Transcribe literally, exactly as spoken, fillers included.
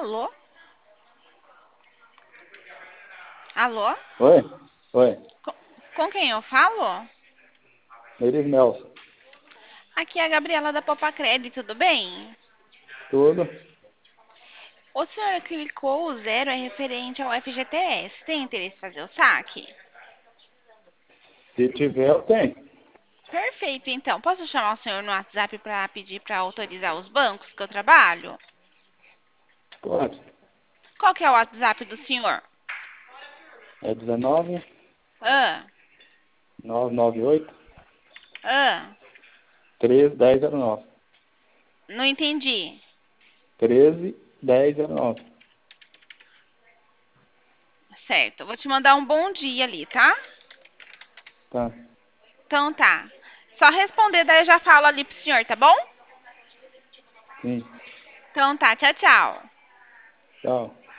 Alô? Alô? Oi? Oi. Com, com quem eu falo? Elis Nelson. Aqui é a Gabriela da Popacred, tudo bem? Tudo? O senhor clicou o zero é referente ao F G T S. Tem interesse em fazer o saque? Se tiver, eu tenho. Perfeito, então. Posso chamar o senhor no WhatsApp para pedir para autorizar os bancos que eu trabalho? Pode. Qual que é o WhatsApp do senhor? É dezenove, Ah, novecentos e noventa e oito, ah, treze, dez zero nove. não entendi. treze, dez zero nove. Certo, vou te mandar um bom dia ali, tá? Tá. Então tá. Só responder, daí eu já falo ali pro senhor, tá bom? Sim. Então tá, tchau, tchau. Tchau.